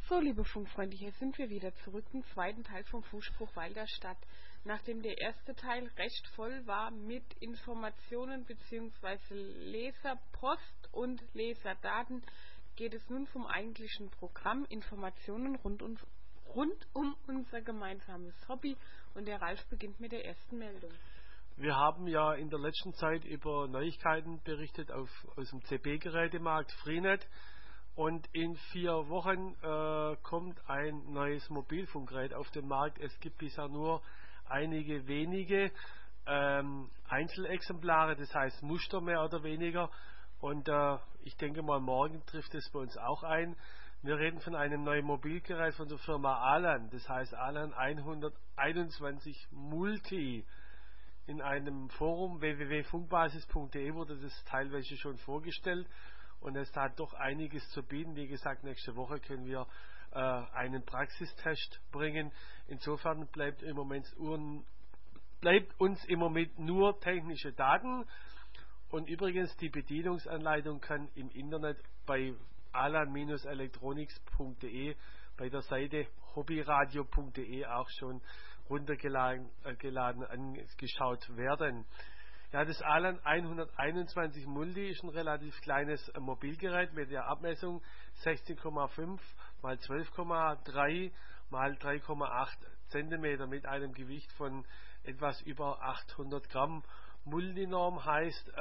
So, liebe Funkfreunde, hier sind wir wieder zurück im zweiten Teil vom Funkspruch Walderstadt. Nachdem der erste Teil recht voll war mit Informationen bzw. Leserpost und Leserdaten, geht es nun vom eigentlichen Programm Informationen rund um unser gemeinsames Hobby, und der Ralf beginnt mit der ersten Meldung. Wir haben ja in der letzten Zeit über Neuigkeiten berichtet aus dem CB-Gerätemarkt Freenet. Und in 4 Wochen kommt ein neues Mobilfunkgerät auf den Markt. Es gibt bisher nur einige wenige Einzelexemplare, das heißt Muster mehr oder weniger. Und ich denke mal, morgen trifft es bei uns auch ein. Wir reden von einem neuen Mobilgerät von der Firma Alan, das heißt Alan 121 Multi. In einem Forum www.funkbasis.de wurde das teilweise schon vorgestellt. Und es hat doch einiges zu bieten. Wie gesagt, nächste Woche können wir einen Praxistest bringen. Insofern bleibt uns im Moment nur technische Daten. Und übrigens, die Bedienungsanleitung kann im Internet bei alan-electronics.de bei der Seite hobbyradio.de auch schon runtergeladen angeschaut werden. Ja, das Alan 121 Multi ist ein relativ kleines Mobilgerät mit der Abmessung 16,5 x 12,3 x 3,8 cm mit einem Gewicht von etwas über 800 Gramm. Multinorm heißt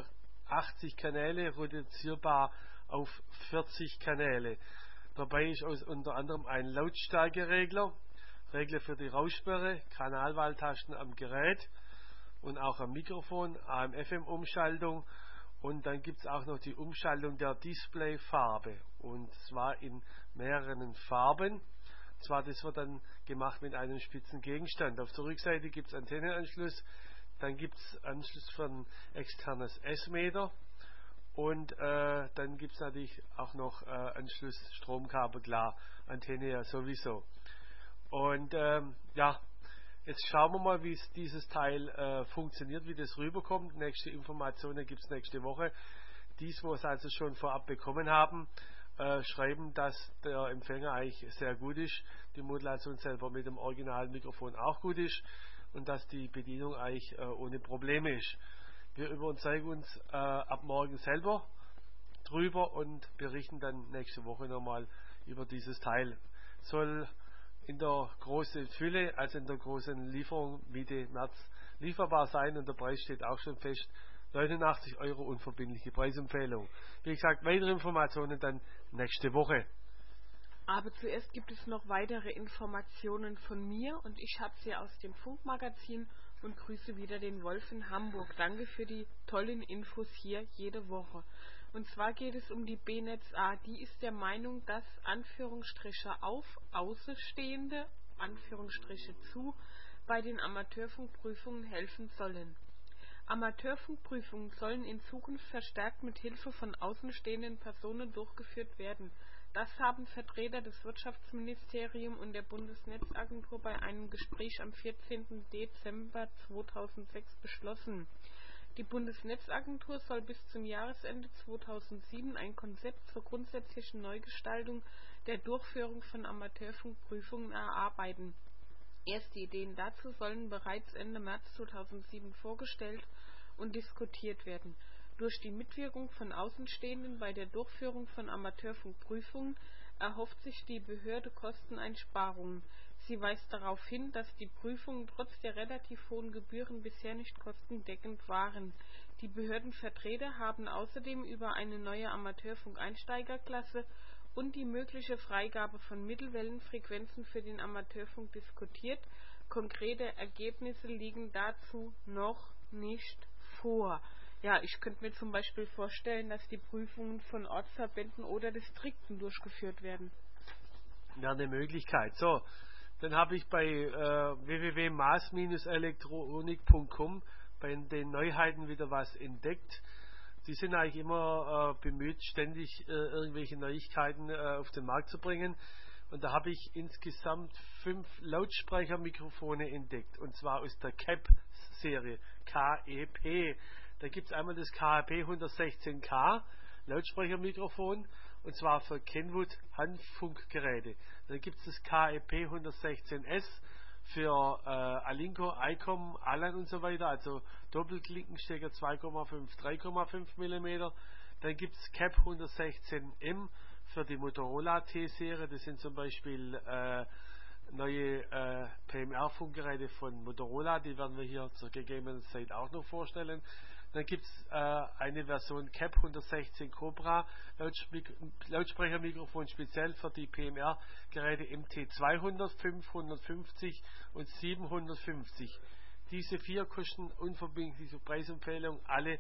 80 Kanäle, reduzierbar auf 40 Kanäle. Dabei ist unter anderem ein Lautstärkeregler, Regler für die Raussperre, Kanalwahltasten am Gerät und auch am Mikrofon, AM/FM-Umschaltung, und dann gibt es auch noch die Umschaltung der Displayfarbe, und zwar in mehreren Farben. Das wird dann gemacht mit einem spitzen Gegenstand. Auf der Rückseite gibt es Antennenanschluss, dann gibt es Anschluss für ein externes S-Meter, und dann gibt es natürlich auch noch Anschluss Stromkabel, klar, Antenne ja sowieso. Und jetzt schauen wir mal, wie dieses Teil funktioniert, wie das rüberkommt. Nächste Informationen gibt es nächste Woche. Dies, wo es also schon vorab bekommen haben, schreiben, dass der Empfänger eigentlich sehr gut ist, die Modulation selber mit dem originalen Mikrofon auch gut ist und dass die Bedienung eigentlich ohne Probleme ist. Wir überzeugen uns ab morgen selber drüber und berichten dann nächste Woche nochmal über dieses Teil. Soll in der großen Fülle, also in der großen Lieferung Mitte März lieferbar sein, und der Preis steht auch schon fest. 89 € unverbindliche Preisempfehlung. Wie gesagt, weitere Informationen dann nächste Woche. Aber zuerst gibt es noch weitere Informationen von mir, und ich habe sie aus dem Funkmagazin und grüße wieder den Wolf in Hamburg. Danke für die tollen Infos hier jede Woche. Und zwar geht es um die B-Netz A. Die ist der Meinung, dass Anführungsstriche auf Außenstehende, Anführungsstriche zu, bei den Amateurfunkprüfungen helfen sollen. Amateurfunkprüfungen sollen in Zukunft verstärkt mit Hilfe von außenstehenden Personen durchgeführt werden. Das haben Vertreter des Wirtschaftsministeriums und der Bundesnetzagentur bei einem Gespräch am 14. Dezember 2006 beschlossen. Die Bundesnetzagentur soll bis zum Jahresende 2007 ein Konzept zur grundsätzlichen Neugestaltung der Durchführung von Amateurfunkprüfungen erarbeiten. Erste Ideen dazu sollen bereits Ende März 2007 vorgestellt und diskutiert werden. Durch die Mitwirkung von Außenstehenden bei der Durchführung von Amateurfunkprüfungen erhofft sich die Behörde Kosteneinsparungen. Sie weist darauf hin, dass die Prüfungen trotz der relativ hohen Gebühren bisher nicht kostendeckend waren. Die Behördenvertreter haben außerdem über eine neue Amateurfunk-Einsteigerklasse und die mögliche Freigabe von Mittelwellenfrequenzen für den Amateurfunk diskutiert. Konkrete Ergebnisse liegen dazu noch nicht vor. Ja, ich könnte mir zum Beispiel vorstellen, dass die Prüfungen von Ortsverbänden oder Distrikten durchgeführt werden. Ja, eine Möglichkeit. So, dann habe ich bei www.maß-elektronik.com bei den Neuheiten wieder was entdeckt. Die sind eigentlich immer bemüht, ständig irgendwelche Neuigkeiten auf den Markt zu bringen. Und da habe ich insgesamt 5 Lautsprechermikrofone entdeckt. Und zwar aus der KEP-Serie, KEP. Da gibt es einmal das KEP 116K Lautsprechermikrofon und zwar für Kenwood Handfunkgeräte. Dann gibt es das KEP 116S für Alinco, ICOM, Alan und so weiter, also Doppelklinkenstecker 2,5, 3,5 mm. Dann gibt es CAP 116M für die Motorola T-Serie, das sind zum Beispiel neue PMR-Funkgeräte von Motorola, die werden wir hier zur gegebenen Zeit auch noch vorstellen. Dann gibt es eine Version CAP 116 Cobra Lautsprechermikrofon speziell für die PMR-Geräte MT200, 550 und 750. Diese 4 kosten unverbindliche Preisempfehlung alle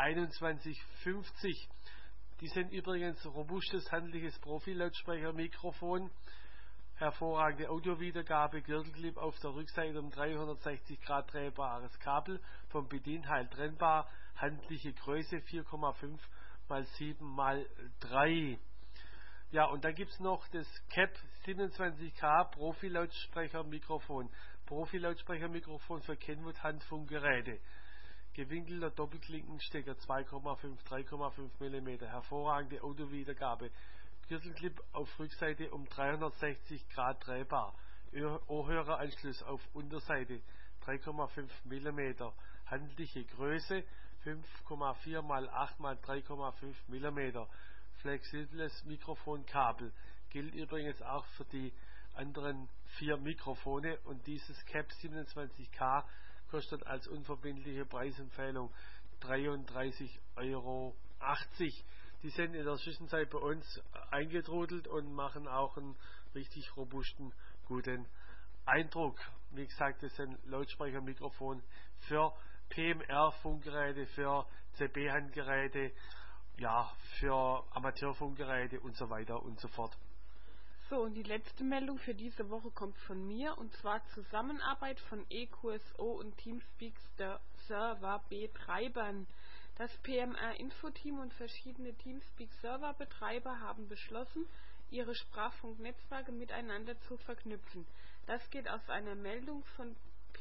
21,50. Die sind übrigens robustes, handliches Profi-Lautsprechermikrofon, hervorragende Audiowiedergabe, Gürtelclip auf der Rückseite um 360 Grad drehbares Kabel, vom Bedienteil trennbar, handliche Größe 4,5 x 7 x 3. Ja, und dann gibt es noch das CAP 27K Profi-Lautsprechermikrofon. Profi-Lautsprechermikrofon für Kenwood Handfunkgeräte. Gewinkelter Doppelklinkenstecker 2,5, 3,5 mm. Hervorragende Audiowiedergabe. Gürtelclip auf Rückseite um 360 Grad drehbar. Ohrhöreranschluss auf Unterseite 3,5 mm. Handliche Größe 5,4 x 8 x 3,5 mm. Flexibles Mikrofonkabel. Gilt übrigens auch für die anderen 4 Mikrofone, und dieses CAP 27K kostet als unverbindliche Preisempfehlung 33,80 €. Die sind in der Zwischenzeit bei uns eingetrudelt und machen auch einen richtig robusten, guten Eindruck. Wie gesagt, das sind Lautsprechermikrofon für PMR-Funkgeräte, für CB-Handgeräte, ja, für Amateurfunkgeräte und so weiter und so fort. So, und die letzte Meldung für diese Woche kommt von mir, und zwar Zusammenarbeit von EQSO und Teamspeak Server-Betreibern. Das PMR-Info-Team und verschiedene Teamspeak-Server-Betreiber haben beschlossen, ihre Sprachfunknetzwerke miteinander zu verknüpfen. Das geht aus einer Meldung von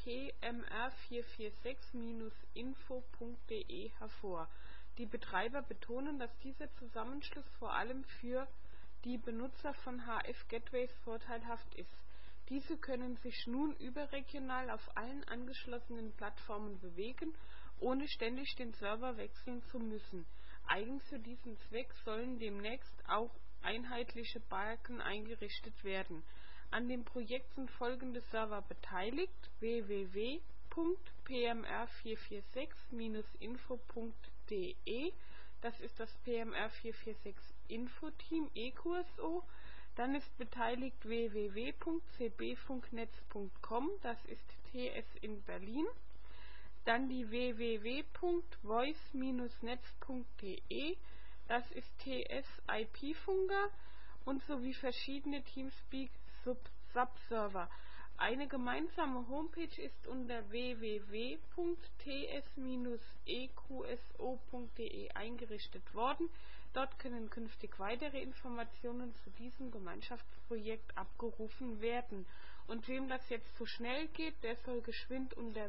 pmr446-info.de hervor. Die Betreiber betonen, dass dieser Zusammenschluss vor allem für die Benutzer von HF-Gateways vorteilhaft ist. Diese können sich nun überregional auf allen angeschlossenen Plattformen bewegen, ohne ständig den Server wechseln zu müssen. Eigens für diesen Zweck sollen demnächst auch einheitliche Balken eingerichtet werden. An dem Projekt sind folgende Server beteiligt: www.pmr446-info.de, das ist das PMR446 Info-Team EQSO. Dann ist beteiligt www.cbfunknetz.com, das ist TS in Berlin. Dann die www.voice-netz.de, das ist TS IP-Funker, und sowie verschiedene Teamspeak Subserver. Eine gemeinsame Homepage ist unter www.ts-eqso.de eingerichtet worden. Dort können künftig weitere Informationen zu diesem Gemeinschaftsprojekt abgerufen werden. Und wem das jetzt zu schnell geht, der soll geschwind unter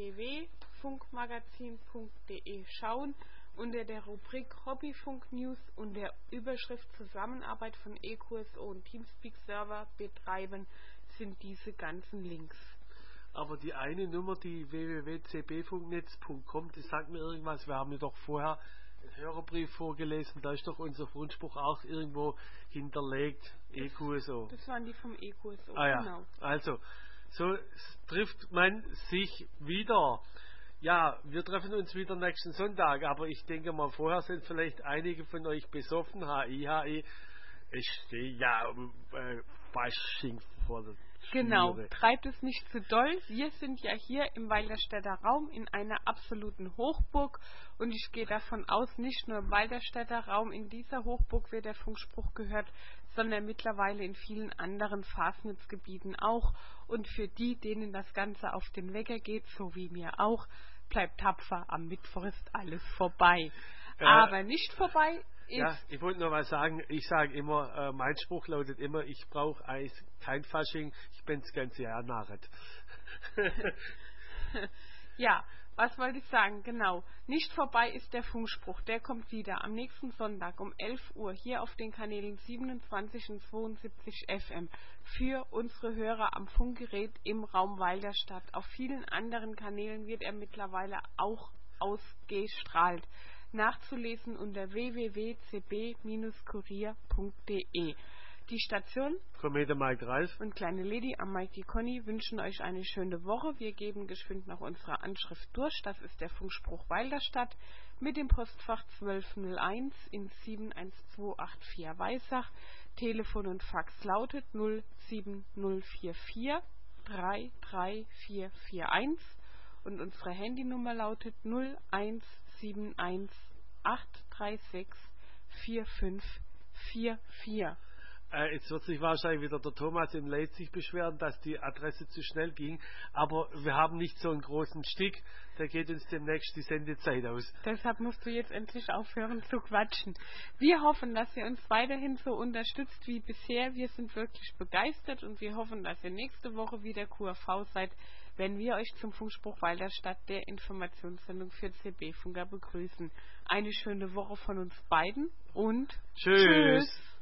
www.funkmagazin.de schauen. Unter der Rubrik Hobbyfunk News und der Überschrift Zusammenarbeit von EQSO und Teamspeak Server betreiben sind diese ganzen Links. Aber die eine Nummer, die www.cbfunknetz.com, die sagt mir irgendwas. Wir haben ja doch vorher einen Hörerbrief vorgelesen, da ist doch unser Fundspruch auch irgendwo hinterlegt. EQSO. Das waren die vom EQSO, ja. Genau. Also, so trifft man sich wieder. Ja, wir treffen uns wieder nächsten Sonntag, aber ich denke mal, vorher sind vielleicht einige von euch besoffen. HI. Ich stehe ja Fasching vor der Genau, Türe. treibt es nicht zu doll. Wir sind ja hier im Walderstädter Raum in einer absoluten Hochburg, und ich gehe davon aus, nicht nur im Walderstädter Raum, in dieser Hochburg wird der Funkspruch gehört, sondern mittlerweile in vielen anderen Fastnetzgebieten auch. Und für die, denen das Ganze auf den Wecker geht, so wie mir auch, bleibt tapfer, am Mittwoch ist alles vorbei. Aber nicht vorbei ist... Ja, ich wollte nur mal sagen, ich sage immer, mein Spruch lautet immer, ich brauche Eis, kein Fasching, ich bin das ganze Jahr narret. Ja, Was wollte ich sagen? Genau. Nicht vorbei ist der Funkspruch. Der kommt wieder am nächsten Sonntag um 11 Uhr hier auf den Kanälen 27 und 72 FM für unsere Hörer am Funkgerät im Raum Walderstadt. Auf vielen anderen Kanälen wird er mittlerweile auch ausgestrahlt. Nachzulesen unter www.cb-kurier.de. Die Station Kommete Mike Ralf und kleine Lady am Mike Conny wünschen euch eine schöne Woche. Wir geben geschwind noch unsere Anschrift durch. Das ist der Funkspruch Walderstadt mit dem Postfach 1201 in 71284 Weissach. Telefon und Fax lautet 07044 33441 und unsere Handynummer lautet 0171 836 4544. Jetzt wird sich wahrscheinlich wieder der Thomas in Leipzig beschweren, dass die Adresse zu schnell ging. Aber wir haben nicht so einen großen Stick, der geht uns demnächst die Sendezeit aus. Deshalb musst du jetzt endlich aufhören zu quatschen. Wir hoffen, dass ihr uns weiterhin so unterstützt wie bisher. Wir sind wirklich begeistert und wir hoffen, dass ihr nächste Woche wieder QRV seid, wenn wir euch zum Funkspruch Walderstadt, der Informationssendung für CB-Funker, begrüßen. Eine schöne Woche von uns beiden und Tschüss.